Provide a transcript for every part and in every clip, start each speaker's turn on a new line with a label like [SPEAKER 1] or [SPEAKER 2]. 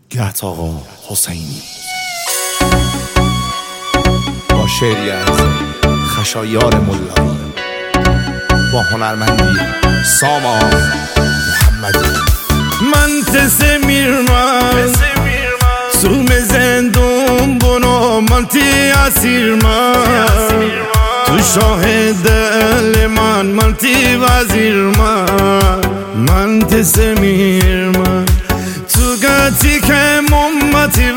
[SPEAKER 1] گهت آقا حسینی با شعری از خشایار ملایی با هنرمندی ساما محمدی.
[SPEAKER 2] من تسمیرم سوم زندون بنو منتی اسیرم تو شاهد دل من تی وزیر من تسمیرم تو گتی که ممتی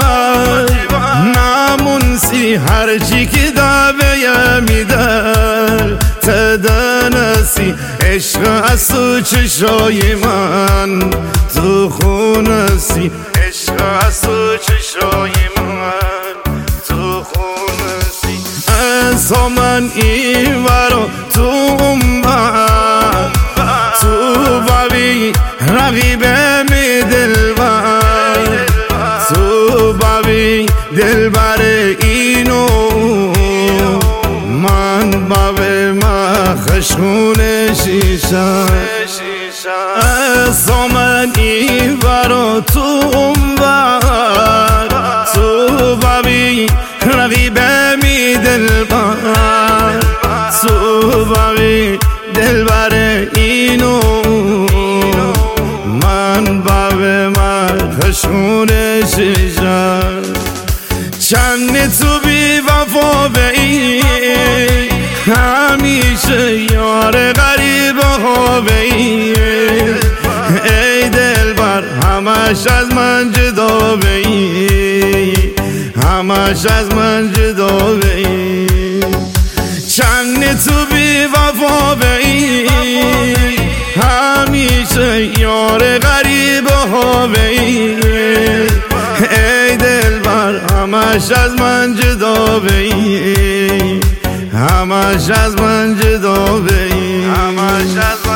[SPEAKER 2] نمونسی هرچی که دعوه میدر تدنسی عشق از تو چشای من تو خونسی عشق از تو چشای من تو خونسی از من این ورا تو اومد تو بابی رقیب می دلبر تو بابی دلبر اینو من بابی خشخون شیشم از من این ورا تو اونور تو بابی رقیب می دلبر تو بابی دلبر اینو من بابی خشخون شیشم چند تو بی وفا به این همیشه یار غریب ها به این ای دلبر همش از من جدا به این همش از من جدا به این چند تو بی وفا به این همیشه یار غریب ها به این ای دلبر همش از من جدا به این همش از من جدا به این همش از